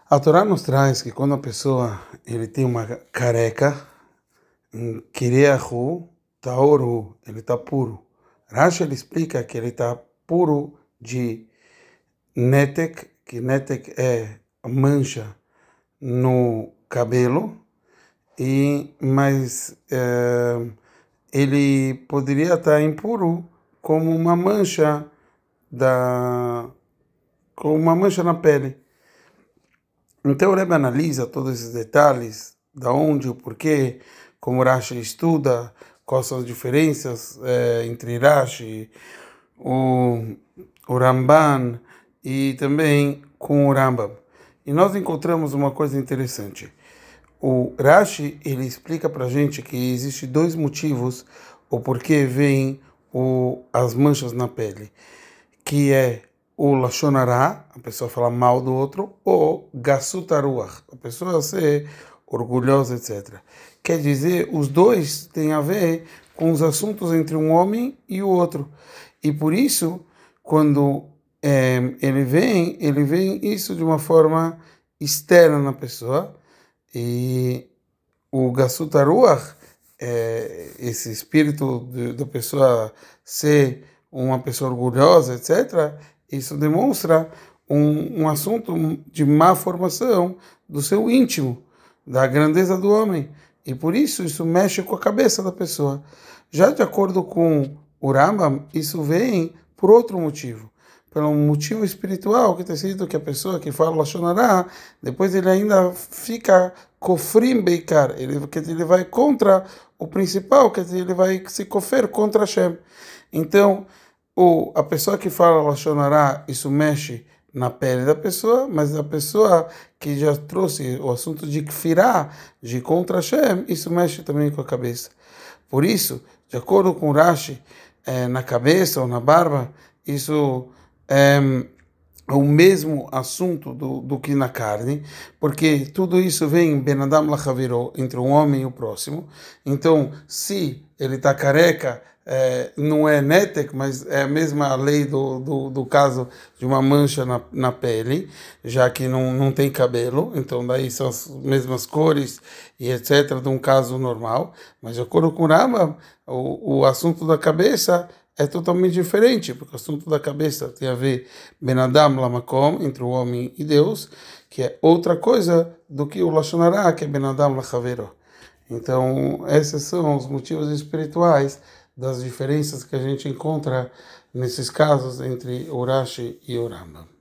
A Torá nos traz que quando a pessoa ele tem uma careca, kireahu taoru, ele está puro. Rashi ele explica que ele está puro de netek, que netek é mancha no cabelo, mas ele poderia estar impuro como uma mancha como uma mancha na pele. Então o Rebbe analisa todos esses detalhes, da onde, o porquê, como Rashi estuda, quais são as diferenças entre Rashi, o Ramban e também com o Rambam. E nós encontramos uma coisa interessante. O Rashi ele explica para a gente que existe dois motivos o porquê vem as manchas na pele, que é o Lashon Hara, a pessoa falar mal do outro, ou Gassut HaRuach, a pessoa ser orgulhosa, etc. Quer dizer, os dois têm a ver com os assuntos entre um homem e o outro. E por isso, quando ele vem isso de uma forma externa na pessoa, e o Gassut HaRuach, esse espírito da pessoa ser uma pessoa orgulhosa, etc., isso demonstra um assunto de má formação do seu íntimo, da grandeza do homem. E por isso mexe com a cabeça da pessoa. Já de acordo com o Rambam, isso vem por outro motivo. Pelo motivo espiritual, que está escrito que a pessoa que fala Lashon Hara, depois ele ainda fica kofrim beikar, ele vai contra o principal, quer dizer, ele vai se kofer contra Hashem. Então, a pessoa que fala Lashon Hara, isso mexe na pele da pessoa, mas a pessoa que já trouxe o assunto de kfirá, de contra Hashem, isso mexe também com a cabeça. Por isso, de acordo com Rashi, na cabeça ou na barba, isso é o mesmo assunto do que na carne, porque tudo isso vem Ben Adam Lachaviro, entre um homem e o próximo. Então, se ele está careca, não é netek, mas é a mesma lei do caso de uma mancha na pele, já que não tem cabelo, então daí são as mesmas cores e etc. de um caso normal. Mas de acordo com o Rambam, o assunto da cabeça é totalmente diferente, porque o assunto da cabeça tem a ver Ben Adam Lamakom, entre o homem e Deus, que é outra coisa do que o Lashon Hara, que é Ben Adam Lachavero. Então, esses são os motivos espirituais das diferenças que a gente encontra nesses casos entre o Rashi e o Rambam.